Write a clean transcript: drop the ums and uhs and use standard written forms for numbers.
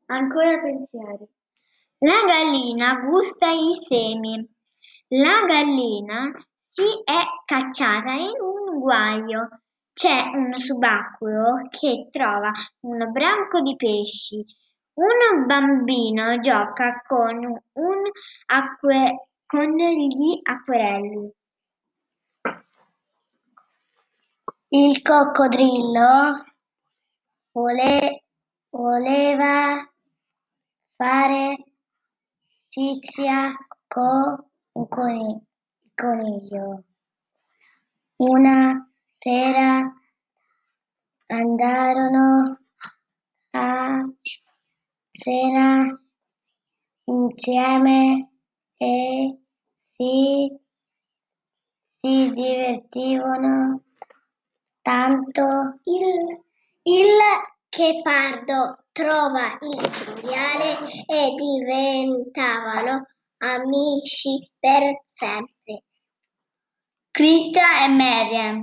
Ancora pensieri. La gallina gusta i semi. La gallina si è cacciata in un guaio. C'è un subacqueo che trova un branco di pesci. Un bambino gioca con gli acquerelli. Il coccodrillo voleva fare tizia con un coniglio. Una sera andarono a cena insieme e si divertivano tanto. Il ghepardo trova il cinghiale e diventavano amici per sempre. Krista e Meriem